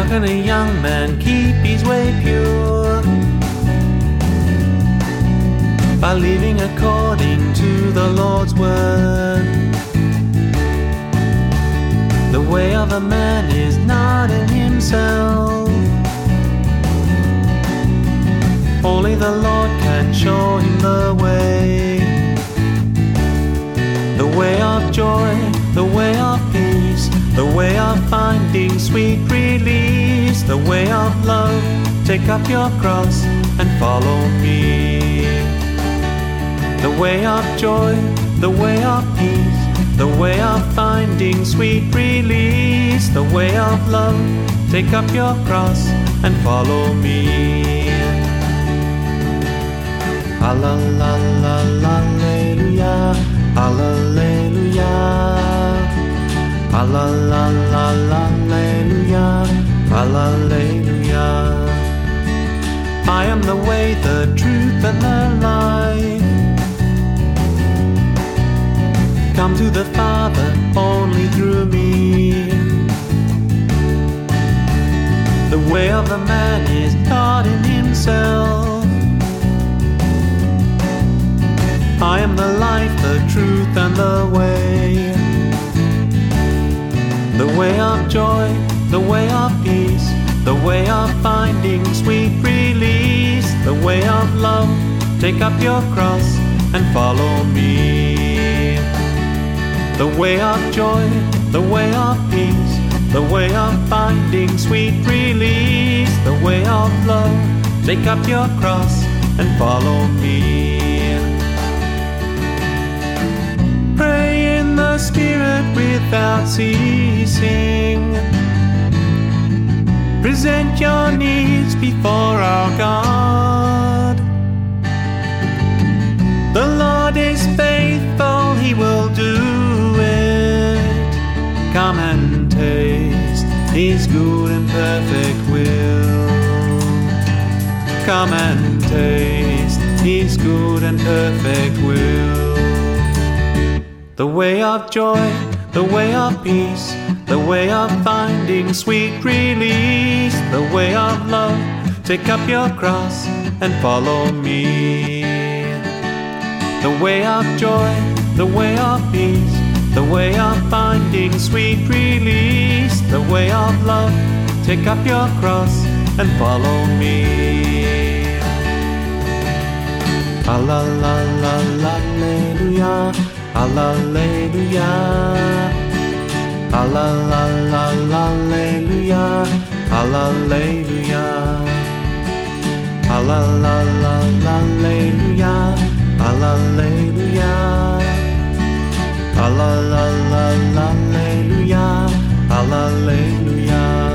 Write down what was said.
can a young man keep his way pure? By living according to the Lord's word. The way of a man is not in himself. Only the Lord can show him the way. The way of joy, the way of peace, the way of finding sweet release, the way of love. Take up your cross and follow me. The way of joy, the way of peace, the way of finding sweet release, the way of love. Take up your cross and follow me. Hallelujah, hallelujah, hallelujah, hallelujah. I am the way, the truth, and the life. Come to the Father only through me. The way of a man is not in himself. I am the life, the truth, and the way. The way of joy, the way of peace, the way of finding sweet release, the way of love. Take up your cross and follow me. The way of joy, the way of peace, the way of finding sweet release, the way of love. Take up your cross and follow me. Pray in the Spirit without ceasing. Present your needs before our God. The Lord is faithful, He will do it. Come and taste His good and perfect will. Come and taste His good and perfect will. The way of joy, the way of peace, the way of finding sweet release, the way of love. Take up your cross and follow me. The way of joy, the way of peace, the way of finding sweet release, the way of love. Take up your cross and follow me. Hallelujah, hallelujah, hallelujah, hallelujah, hallelujah, hallelujah, hallelujah, hallelujah.